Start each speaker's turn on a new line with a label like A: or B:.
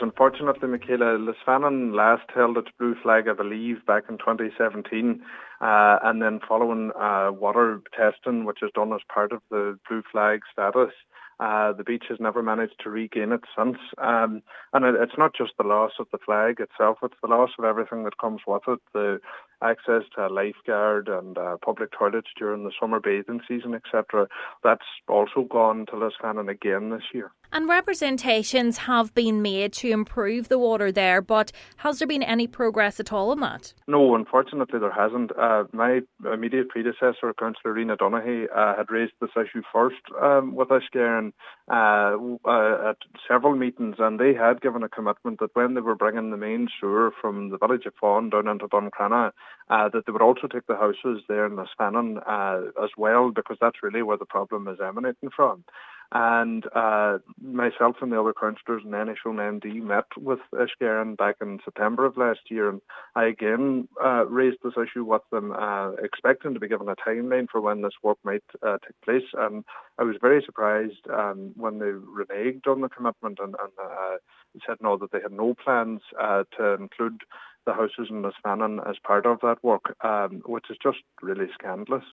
A: Unfortunately, Michaela, Lisfannon last held its blue flag, I believe, back in 2017, and then following water testing, which is done as part of the blue flag status, the beach has never managed to regain it since. And it's not just the loss of the flag itself, it's the loss of everything that comes with it, the access to a lifeguard and public toilets during the summer bathing season, etc. That's also gone to Lisfannon again this year.
B: And representations have been made to improve the water there, but has there been any progress at all on that?
A: No, unfortunately there hasn't. My immediate predecessor, Councillor Rena Donaghy, had raised this issue first with Uisce at several meetings, and they had given a commitment that when they were bringing the main sewer from the village of Fawn down into Duncrana, that they would also take the houses there in Lisfannon as well, because that's really where the problem is emanating from. And myself and the other councillors and Inishowen MD met with Uisce back in September of last year, and I again raised this issue with them, expecting to be given a timeline for when this work might take place. And I was very surprised when they reneged on the commitment and said no, that they had no plans to include the houses in Lisfannon as part of that work, which is just really scandalous.